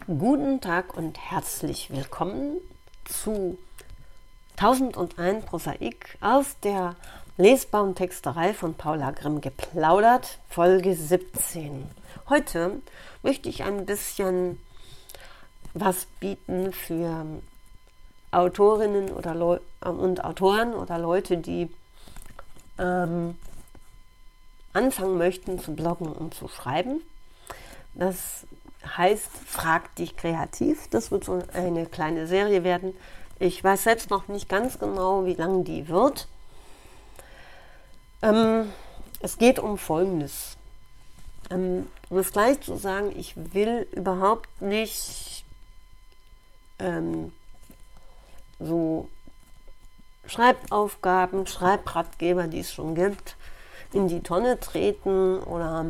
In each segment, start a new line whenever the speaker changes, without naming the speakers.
Guten Tag und herzlich willkommen zu 1001 Prosaik aus der lesbaren Texterei von Paula Grimm geplaudert, Folge 17. Heute möchte ich ein bisschen was bieten für Autorinnen und Autoren oder Leute, die anfangen möchten zu bloggen und zu schreiben. Das heißt, frag dich kreativ. Das wird so eine kleine Serie werden. Ich weiß selbst noch nicht ganz genau, wie lang die wird. Es geht um Folgendes. Um es gleich zu sagen, ich will überhaupt nicht so Schreibaufgaben, Schreibratgeber, die es schon gibt, in die Tonne treten oder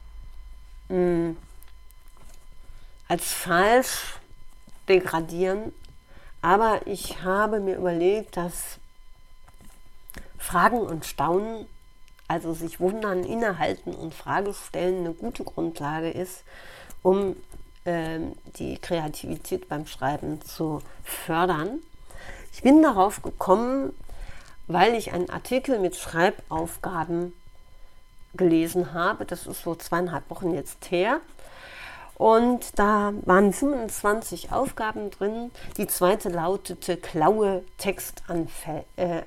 als falsch degradieren. Aber ich habe mir überlegt, dass Fragen und Staunen, also sich wundern, innehalten und Frage stellen, eine gute Grundlage ist, um die Kreativität beim Schreiben zu fördern. Ich bin darauf gekommen, weil ich einen Artikel mit Schreibaufgaben gelesen habe. Das ist so 2,5 Wochen jetzt her. Und da waren 25 Aufgaben drin. Die zweite lautete Klaue Textanfänge.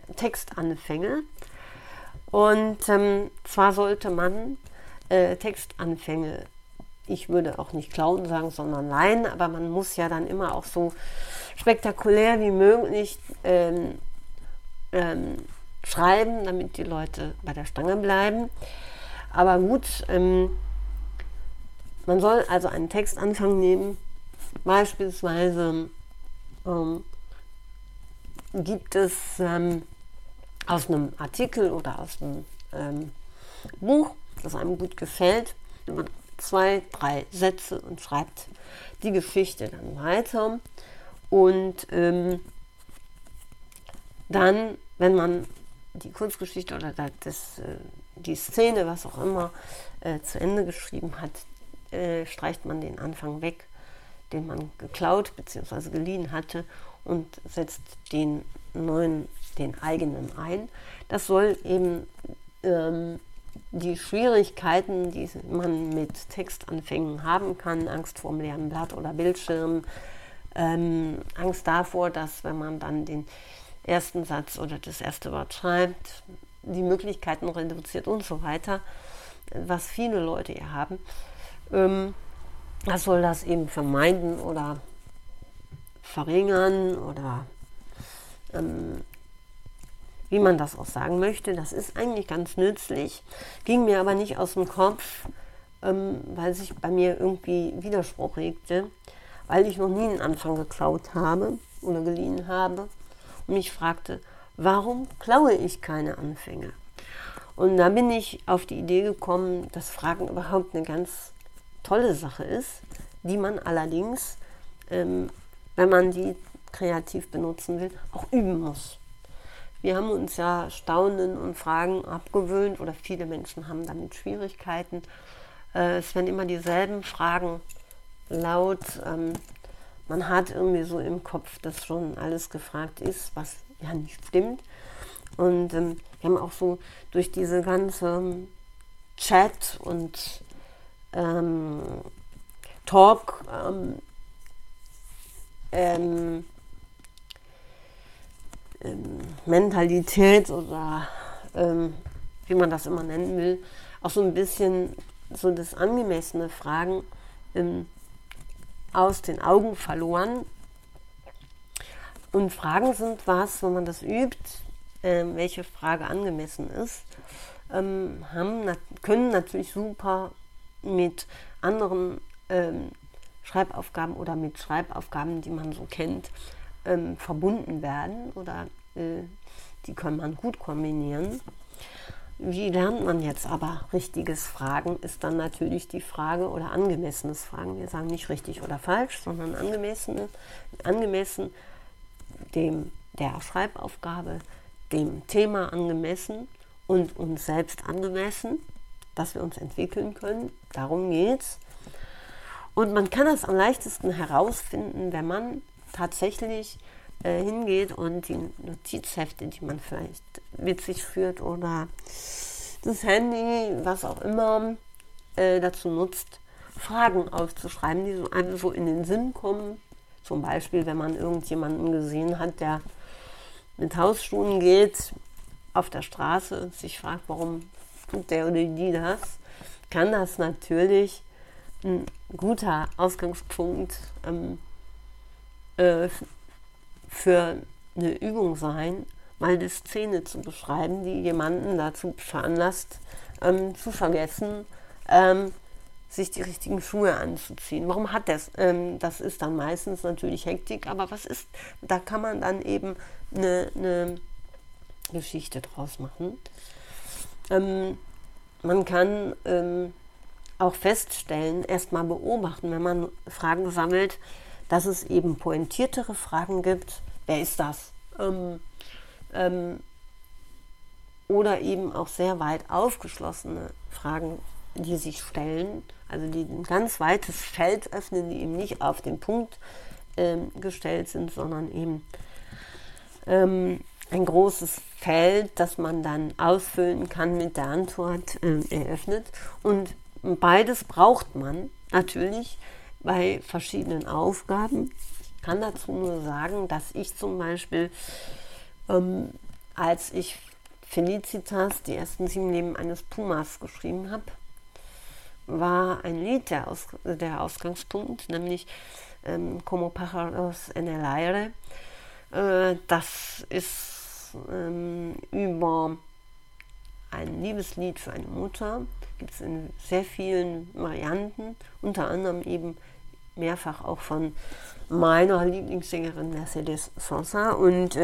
Und zwar sollte man Textanfänge, ich würde auch nicht klauen sagen, sondern leihen, aber man muss ja dann immer auch so spektakulär wie möglich schreiben, damit die Leute bei der Stange bleiben. Aber gut, man soll also einen Textanfang nehmen. Beispielsweise gibt es aus einem Artikel oder aus einem Buch, das einem gut gefällt, 2, 3 Sätze und schreibt die Geschichte dann weiter. Und dann, wenn man die Kurzgeschichte oder die Szene, was auch immer, zu Ende geschrieben hat, streicht man den Anfang weg, den man geklaut bzw. geliehen hatte, und setzt den eigenen ein. Das soll eben die Schwierigkeiten, die man mit Textanfängen haben kann, Angst vor dem leeren Blatt oder Bildschirm, Angst davor, dass wenn man dann den ersten Satz oder das erste Wort schreibt, die Möglichkeiten reduziert und so weiter, was viele Leute hier haben. Das soll das eben vermeiden oder verringern oder wie man das auch sagen möchte. Das ist eigentlich ganz nützlich, ging mir aber nicht aus dem Kopf, weil sich bei mir irgendwie Widerspruch regte, weil ich noch nie einen Anfang geklaut habe oder geliehen habe und mich fragte, warum klaue ich keine Anfänge? Und da bin ich auf die Idee gekommen, dass Fragen überhaupt eine ganz tolle Sache ist, die man allerdings, wenn man die kreativ benutzen will, auch üben muss. Wir haben uns ja Staunen und Fragen abgewöhnt oder viele Menschen haben damit Schwierigkeiten. Es werden immer dieselben Fragen laut. Man hat irgendwie so im Kopf, dass schon alles gefragt ist, was ja nicht stimmt. Und wir haben auch so durch diese ganze Chat und Talk, Mentalität oder wie man das immer nennen will, auch so ein bisschen so das angemessene Fragen aus den Augen verloren. Und Fragen sind was, wenn man das übt, welche Frage angemessen ist, können natürlich super mit anderen Schreibaufgaben oder mit Schreibaufgaben, die man so kennt, verbunden werden oder die kann man gut kombinieren. Wie lernt man jetzt aber richtiges Fragen, ist dann natürlich die Frage oder angemessenes Fragen. Wir sagen nicht richtig oder falsch, sondern angemessen der Schreibaufgabe, dem Thema angemessen und uns selbst angemessen, dass wir uns entwickeln können. Darum geht's. Und man kann das am leichtesten herausfinden, wenn man tatsächlich hingeht und die Notizhefte, die man vielleicht mit sich führt oder das Handy, was auch immer, dazu nutzt, Fragen aufzuschreiben, die so einem so in den Sinn kommen. Zum Beispiel, wenn man irgendjemanden gesehen hat, der mit Hausschuhen geht auf der Straße und sich fragt, warum tut der oder die das, kann das natürlich ein guter Ausgangspunkt für eine Übung sein, mal eine Szene zu beschreiben, die jemanden dazu veranlasst, zu vergessen, sich die richtigen Schuhe anzuziehen. Warum hat das? Das ist dann meistens natürlich Hektik, aber da kann man dann eben eine Geschichte draus machen. Man kann auch feststellen, erstmal beobachten, wenn man Fragen sammelt, dass es eben pointiertere Fragen gibt. Wer ist das? Oder eben auch sehr weit aufgeschlossene Fragen, die sich stellen, also die ein ganz weites Feld öffnen, die eben nicht auf den Punkt gestellt sind, sondern eben ein großes Feld, das man dann ausfüllen kann mit der Antwort eröffnet. Und beides braucht man natürlich bei verschiedenen Aufgaben. Ich kann dazu nur sagen, dass ich zum Beispiel, als ich Felicitas, die ersten 7 Leben eines Pumas, geschrieben habe, war ein Lied der Ausgangspunkt, nämlich Como Pájaros en el Aire. Das ist über ein Liebeslied für eine Mutter, gibt es in sehr vielen Varianten, unter anderem eben mehrfach auch von meiner Lieblingssängerin Mercedes Sosa. Und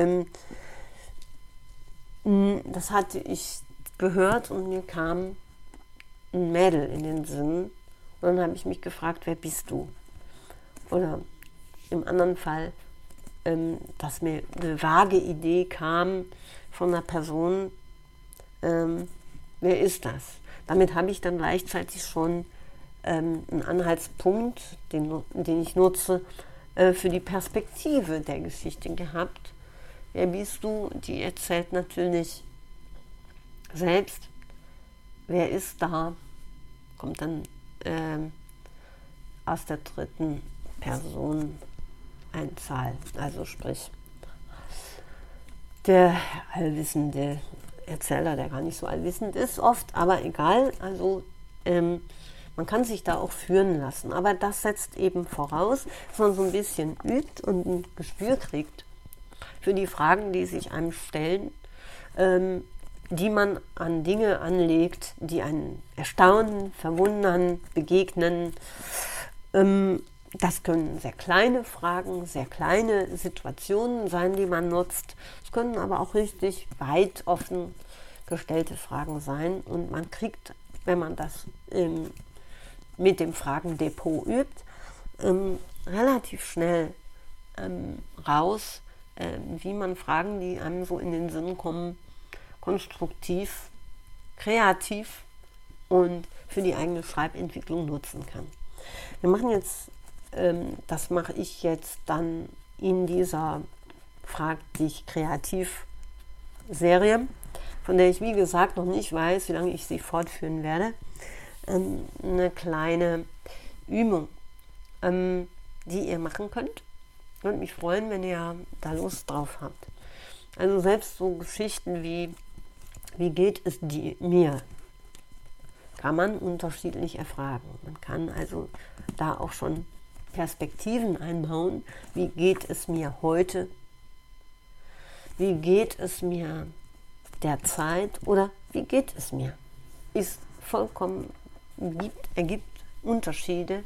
das hatte ich gehört und mir kam ein Mädel in den Sinn. Und dann habe ich mich gefragt, wer bist du? Oder im anderen Fall, dass mir eine vage Idee kam von einer Person, wer ist das? Damit habe ich dann gleichzeitig schon einen Anhaltspunkt, den ich nutze, für die Perspektive der Geschichte gehabt. Wer bist du? Die erzählt natürlich selbst. Wer ist da? Kommt dann aus der dritten Person Einzahl, also sprich der allwissende Erzähler, der gar nicht so allwissend ist oft, aber egal, also man kann sich da auch führen lassen, aber das setzt eben voraus, dass man so ein bisschen übt und ein Gespür kriegt für die Fragen, die sich einem stellen, die man an Dinge anlegt, die einen erstaunen, verwundern, begegnen. Das können sehr kleine Fragen, sehr kleine Situationen sein, die man nutzt. Es können aber auch richtig weit offen gestellte Fragen sein. Und man kriegt, wenn man das mit dem Fragendepot übt, relativ schnell raus, wie man Fragen, die einem so in den Sinn kommen, konstruktiv, kreativ und für die eigene Schreibentwicklung nutzen kann. Wir machen jetzt, das mache ich jetzt dann in dieser Frag dich kreativ Serie, von der ich wie gesagt noch nicht weiß, wie lange ich sie fortführen werde, eine kleine Übung, die ihr machen könnt. Würde mich freuen, wenn ihr da Lust drauf habt. Also selbst so Geschichten wie geht es mir, kann man unterschiedlich erfragen. Man kann also da auch schon Perspektiven einbauen. Wie geht es mir heute? Wie geht es mir derzeit? Oder wie geht es mir? Ist vollkommen, ergibt Unterschiede,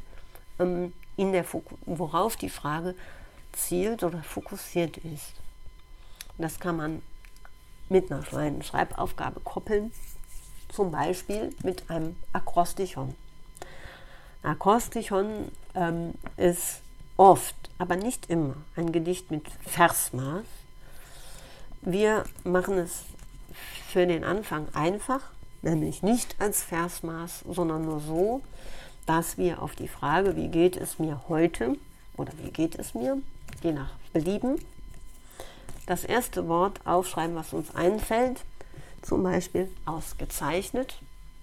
worauf die Frage zielt oder fokussiert ist. Das kann man mit einer kleinen Schreibaufgabe koppeln, zum Beispiel mit einem Akrostichon. Ein Akrostichon ist oft, aber nicht immer, ein Gedicht mit Versmaß. Wir machen es für den Anfang einfach, nämlich nicht als Versmaß, sondern nur so, dass wir auf die Frage, wie geht es mir heute oder wie geht es mir, je nach Belieben, das erste Wort aufschreiben, was uns einfällt, zum Beispiel ausgezeichnet.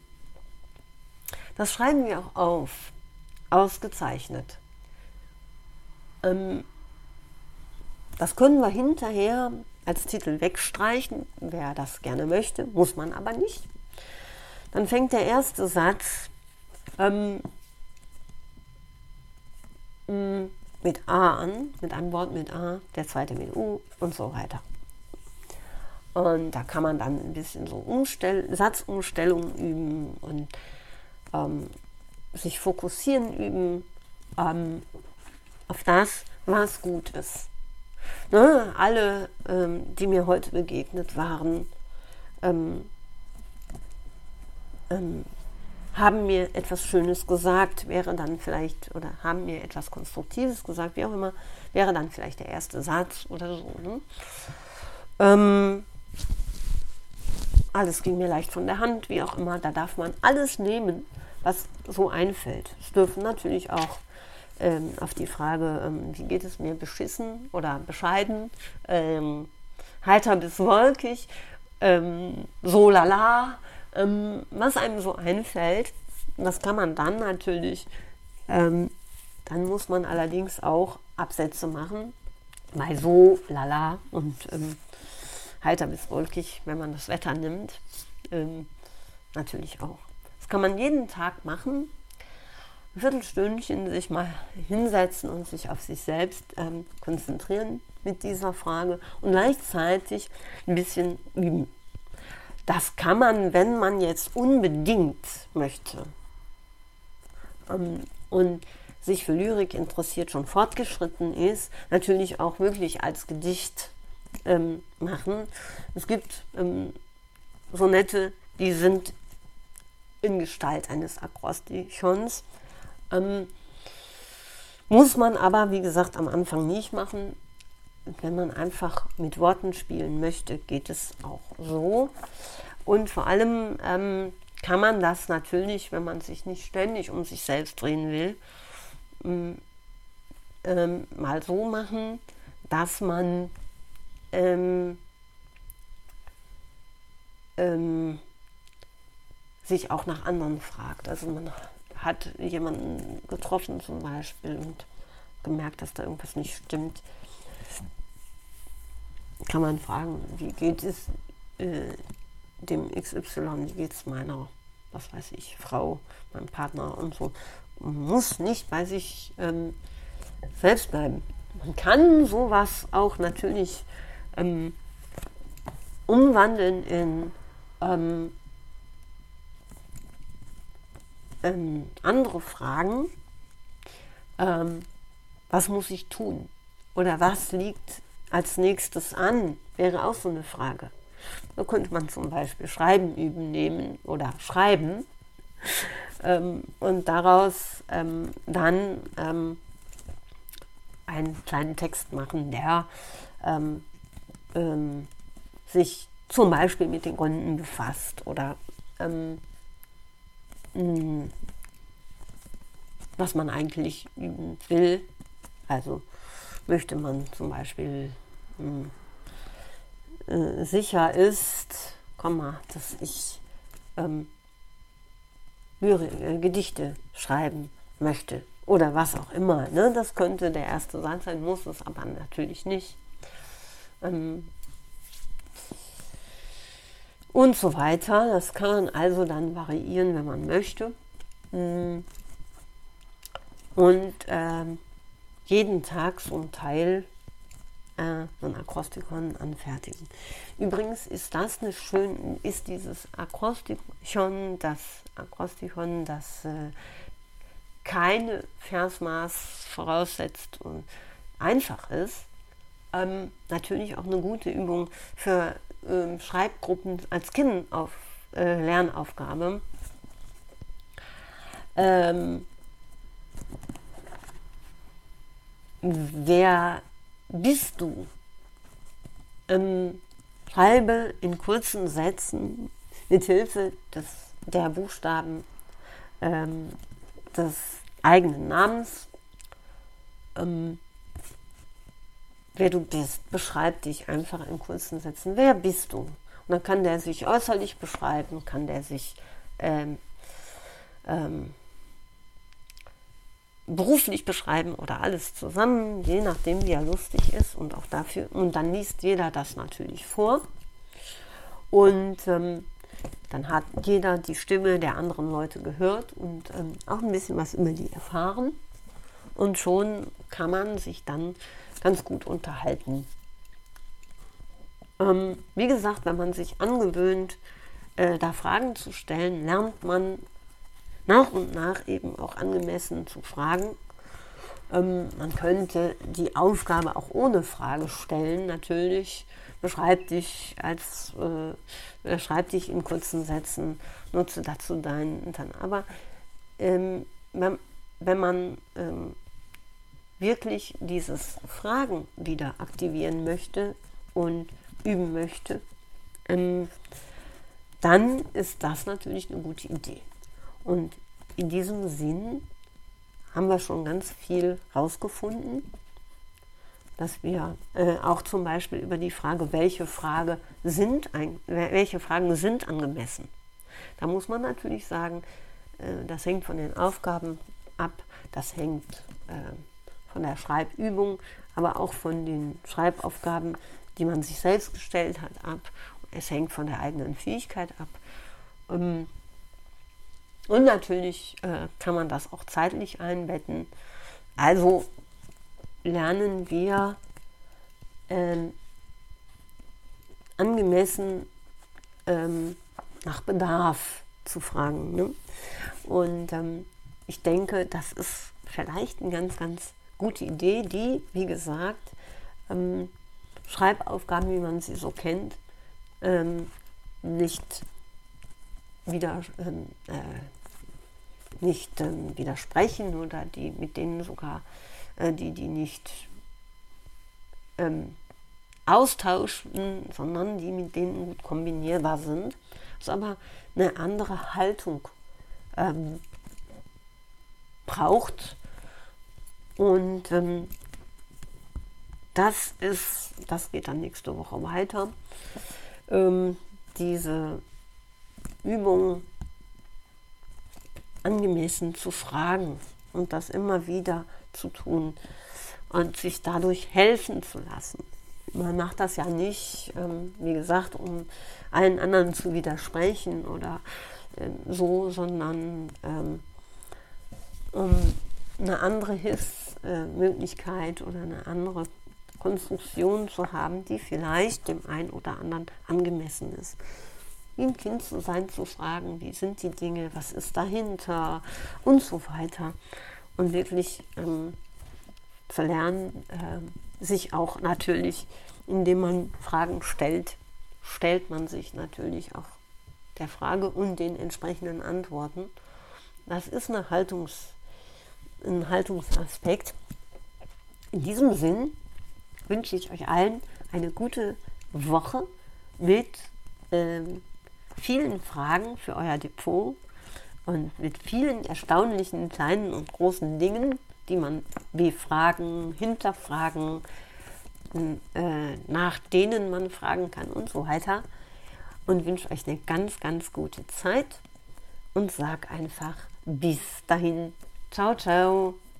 Das schreiben wir auch auf, ausgezeichnet. Das können wir hinterher als Titel wegstreichen, wer das gerne möchte, muss man aber nicht. Dann fängt der erste Satz mit A an, mit einem Wort mit A, der zweite mit U und so weiter. Und da kann man dann ein bisschen so Satzumstellung üben und sich fokussieren üben auf das, was gut ist. Ne? Alle, die mir heute begegnet waren, haben mir etwas Schönes gesagt, wäre dann vielleicht, oder haben mir etwas Konstruktives gesagt, wie auch immer, wäre dann vielleicht der erste Satz oder so. Ne? Alles ging mir leicht von der Hand, wie auch immer. Da darf man alles nehmen, was so einfällt. Es dürfen natürlich auch auf die Frage, wie geht es mir, beschissen oder bescheiden, heiter bis wolkig, so lala, was einem so einfällt, das kann man dann natürlich, dann muss man allerdings auch Absätze machen, bei so lala und heiter bis wolkig, wenn man das Wetter nimmt, natürlich auch. Das kann man jeden Tag machen, ein Viertelstündchen sich mal hinsetzen und sich auf sich selbst konzentrieren mit dieser Frage und gleichzeitig ein bisschen üben. Das kann man, wenn man jetzt unbedingt möchte und sich für Lyrik interessiert, schon fortgeschritten ist, natürlich auch wirklich als Gedicht machen. Es gibt Sonette, die sind in Gestalt eines Akrostichons. Muss man aber, wie gesagt, am Anfang nicht machen. Wenn man einfach mit Worten spielen möchte, geht es auch so. Und vor allem kann man das natürlich, wenn man sich nicht ständig um sich selbst drehen will, mal so machen, dass man sich auch nach anderen fragt. Also man hat jemanden getroffen zum Beispiel und gemerkt, dass da irgendwas nicht stimmt. Kann man fragen, wie geht es dem XY, wie geht es meiner, was weiß ich, Frau, meinem Partner und so. Man muss nicht bei sich selbst bleiben. Man kann sowas auch natürlich umwandeln in andere Fragen. Was muss ich tun? Oder was liegt als nächstes an? Wäre auch so eine Frage. Da könnte man zum Beispiel Schreiben üben nehmen oder schreiben und daraus dann einen kleinen Text machen, der sich zum Beispiel mit den Gründen befasst oder was man eigentlich üben will. Also möchte man zum Beispiel sicher ist, dass ich Gedichte schreiben möchte oder was auch immer. Ne? Das könnte der erste Satz sein, muss es aber natürlich nicht. Und so weiter. Das kann man also dann variieren, wenn man möchte. Und jeden Tag so ein Teil, so ein Akrostikon anfertigen. Übrigens ist dieses Akrostikon, das keine Versmaß voraussetzt und einfach ist, natürlich auch eine gute Übung für Schreibgruppen als Lernaufgabe. Wer bist du? Schreibe in kurzen Sätzen mit Hilfe der Buchstaben des eigenen Namens. Wer du bist, beschreib dich einfach in kurzen Sätzen. Wer bist du? Und dann kann der sich äußerlich beschreiben, kann der sich beruflich beschreiben oder alles zusammen, je nachdem, wie er lustig ist und auch dafür. Und dann liest jeder das natürlich vor. Und dann hat jeder die Stimme der anderen Leute gehört und auch ein bisschen was über die erfahren. Und schon kann man sich dann ganz gut unterhalten. Wie gesagt, wenn man sich angewöhnt, da Fragen zu stellen, lernt man nach und nach eben auch angemessen zu fragen. Man könnte die Aufgabe auch ohne Frage stellen, natürlich. Beschreib dich in kurzen Sätzen, nutze dazu deinen. Aber wenn man wirklich dieses Fragen wieder aktivieren möchte und üben möchte, dann ist das natürlich eine gute Idee. Und in diesem Sinn haben wir schon ganz viel rausgefunden, dass wir auch zum Beispiel über die Frage, welche Fragen sind angemessen. Da muss man natürlich sagen, das hängt von den Aufgaben ab, das hängt von der Schreibübung, aber auch von den Schreibaufgaben, die man sich selbst gestellt hat, ab. Es hängt von der eigenen Fähigkeit ab. Und natürlich kann man das auch zeitlich einbetten. Also lernen wir angemessen nach Bedarf zu fragen. Ne? Und ich denke, das ist vielleicht eine ganz, ganz gute Idee, die, wie gesagt, Schreibaufgaben, wie man sie so kennt, nicht widersprechen oder die mit denen sogar die nicht austauschen, sondern die mit denen gut kombinierbar sind. Das ist aber eine andere Haltung braucht. Und das geht dann nächste Woche weiter. Diese Übung angemessen zu fragen und das immer wieder zu tun und sich dadurch helfen zu lassen. Man macht das ja nicht, wie gesagt, um allen anderen zu widersprechen oder so, sondern um eine andere Hilfsmöglichkeit oder eine andere Konstruktion zu haben, die vielleicht dem einen oder anderen angemessen ist. Wie ein Kind zu sein, zu fragen, wie sind die Dinge, was ist dahinter und so weiter. Und wirklich zu lernen, sich auch natürlich, indem man Fragen stellt man sich natürlich auch der Frage und den entsprechenden Antworten. Das ist ein Haltungsaspekt. In diesem Sinn wünsche ich euch allen eine gute Woche mit vielen Fragen für euer Depot und mit vielen erstaunlichen kleinen und großen Dingen, die man befragen, hinterfragen, nach denen man fragen kann und so weiter. Und wünsche euch eine ganz, ganz gute Zeit und sag einfach bis dahin. Ciao, ciao.